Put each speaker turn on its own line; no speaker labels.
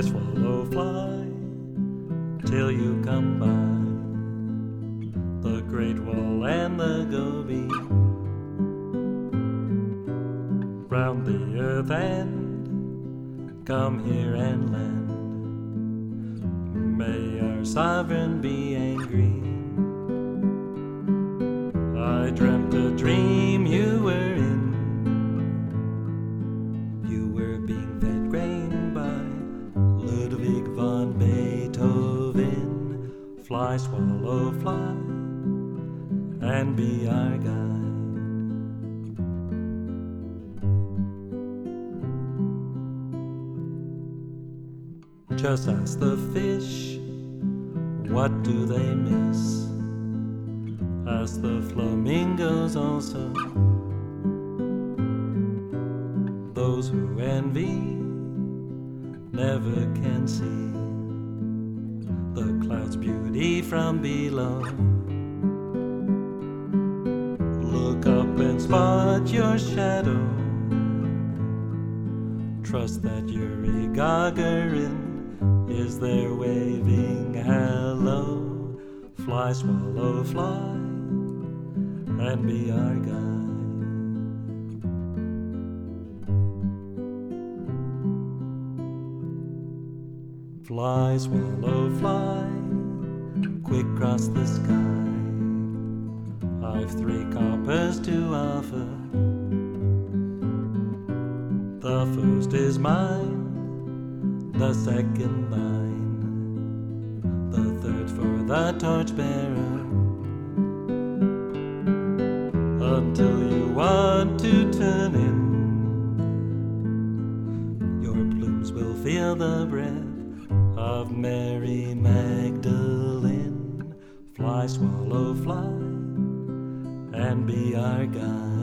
Fly, swallow, fly, till you come by the Great Wall and the Gobi, round the earth and come here and land. May our sovereign be angry. I dreamt a dream you were in. You were being fed grain by Ludwig von Beethoven. Fly, swallow, fly, and be our guide. Just ask the fish, what do they miss? Ask the flamingos also. Those who envy never can see the cloud's beauty from below. Look up and spot your shadow. Trust that Yuri Gagarin is there waving hello. Fly, swallow, fly, and be our guide. Fly, swallow, fly, quick cross the sky. I've 3 coppers to offer. The first is mine, the second thine, the third for the torchbearer. Until you want to turn in, your plumes will feel the breath of Mary Magdalene. Fly, swallow, fly, and be our guide.